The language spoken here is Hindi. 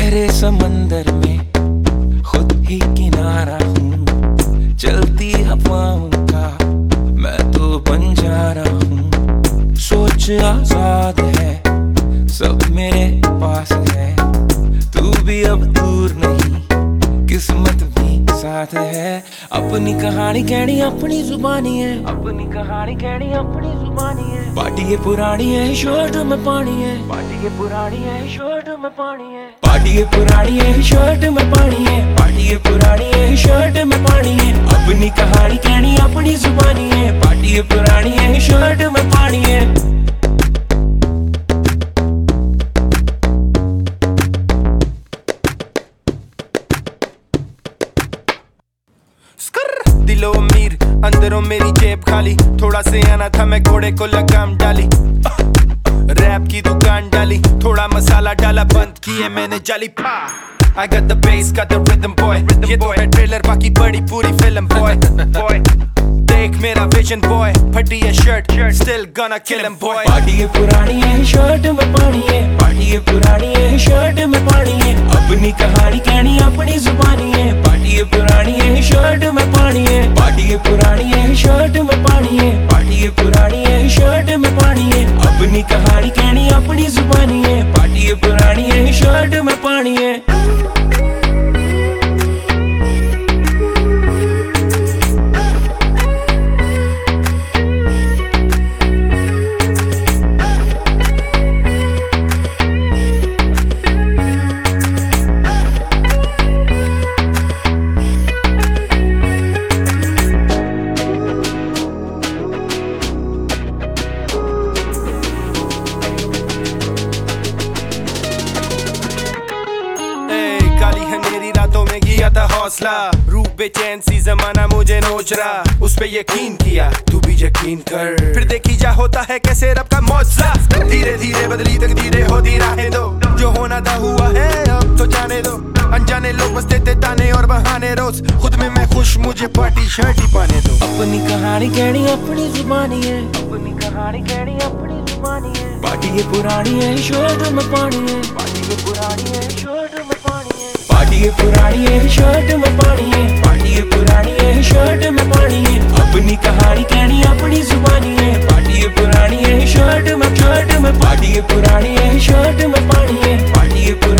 गहरे समंदर में खुद ही किनारा हूँ। चलती हवाओं का मैं तो बंजारा हूँ। सोच आजाद है, सब मेरे पास है। तू भी अब दूर नहीं, किस्मत भी साथ है। अपनी कहानी कहनी अपनी जुबानी है, अपनी कहानी कहनी अपनी जुबानी है। पार्टी ये पुरानी है, शर्ट में पानी है। पार्टी ये पुरानी है, शर्ट में पानी है। पार्टी ये पुरानी है, शर्ट में पानी है। पार्टी ये पुरानी है, शर्ट में पानी है। अपनी कहानी कहनी अपनी जुबानी है। पार्टी ये पुरानी है, शर्ट में पानी है। दिलो अमीर अंदरों मेरी जेब खाली, थोड़ा से आना था मैं घोड़े को लगाम डाली। रैप की दुकान डाली, थोड़ा मसाला डाला, बंद किए मैंने जाली। I got the bass, got the rhythm boy। ये तो है ट्रेलर, बाकी बड़ी पूरी फिल्म boy। देख मेरा विजन boy, फटी है shirt, still gonna kill him boy। Party ये पुरानी है, शर्ट में पानी है। पार्टी ये पुरानी है, शर्ट में पानी है। अपनी कहानी कहनी अपनी जुबानी है। पार्टी ये पुरानी है, शर्ट में पानी है। पार्टी ये पुरानी है, शर्ट में पानी है। पार्टी ये पुरानी है, शर्ट में पानी है। अपनी कहानी कहनी अपनी जुबानी है। पार्टी ये पुरानी है, शर्ट में पानी है। काली अंधेरी रातों में किया था हौसला, रूप बेचैन सी जमाना मुझे नोच रहा। उस पे यकीन किया, तू भी यकीन कर। फिर देखी जा होता है कैसे रब का मौजला। धीरे धीरे बदली तकदीरें होती राहें दो, जो होना था हुआ है अब तो जाने दो। अनजाने लोग बस देते ताने और बहाने रोज, खुद में मैं खुश, मुझे पार्टी शर्ट ही पाने दो। अपनी कहानी कहनी अपनी जुबानी है। अपनी कहानी कहनी अपनी जुबानी है। पार्टी ये पुरानी है, शर्ट में पानी है। पार्टी ये पुरानी है, शर्ट में पानी है। पार्टी ये पुरानी है, शर्ट में पानी है। पार्टी ये पुरानी है, शर्ट में पानी है। अपनी कहानी कहनी अपनी जुबानी है। पार्टी ये पुरानी है, शर्ट में पार्टी ये पुरानी है, शर्ट में पानी है। पार्टी ये